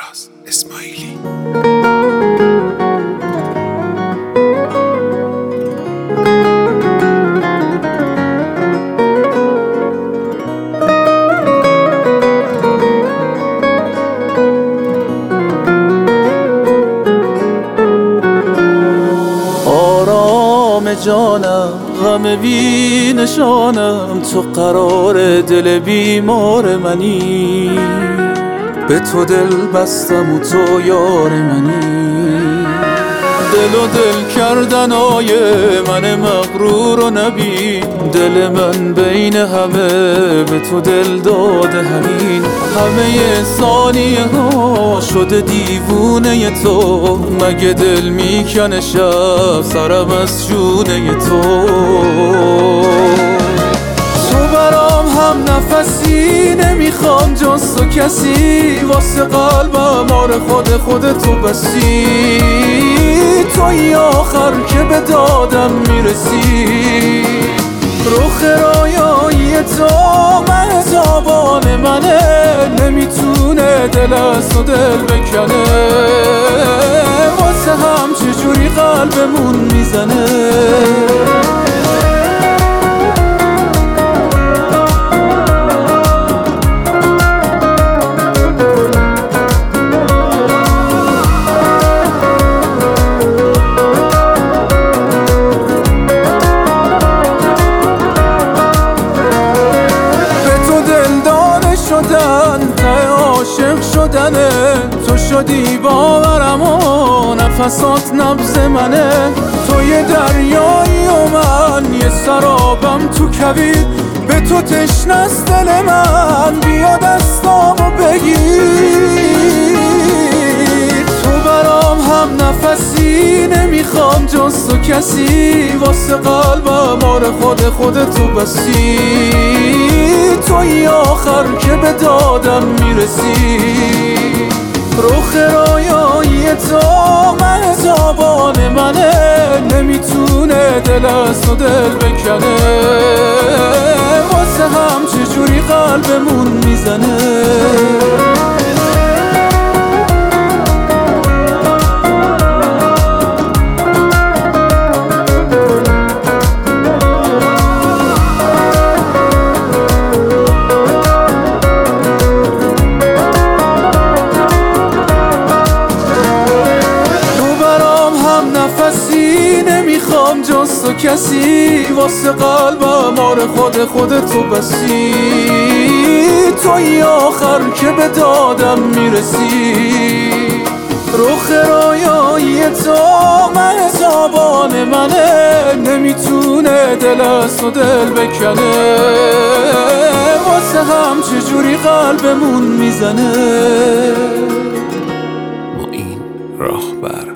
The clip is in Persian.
فراز اسماعیلی. آرام جانم، غم بی نشانم، تو قرار دل بیمار منی. به تو دل بستم و تو یار منی. دل و دل کردن های من مغرور و نبی، دل من بین همه به تو دل داده همین. همه ثانیه ها شده دیوونه تو، مگه دل میکنه شب سرم از شونه تو. تو برام هم نفسی، نمیخوام جز تو کسی، واسه قلبم آره خود تو بسی. توی آخر که به دادم میرسی، رخ رایایی تو مهتابان منه، نمیتونه دل از تو دل بکنه. واسه هم چجوری قلبمون میزنه. ته عاشق شدنه، تو شدی باورم و نفسات نبض منه. تو یه دریایی و من یه سرابم تو کویر، به تو تشنست دل من، بیا دستامو بگیر. تو برام هم نفسی، نمیخوام جز تو کسی، واسه قلبم آره خود تو بسی. توی آخر که به دادم میرسی، رخ رایایی تو مهتابان منه، نمیتونه دل از تو دل بکنه. واسه هم چجوری قلبمون میزنه. نمیخوام جز تو کسی، واسه قلبم آره خود تو بسی. توی آخر که به دادم میرسی، رخ رایایی تو مهتابان منه، نمیتونه دل از تو دل بکنه. واسه هم چجوری قلبمون میزنه. معین راهبر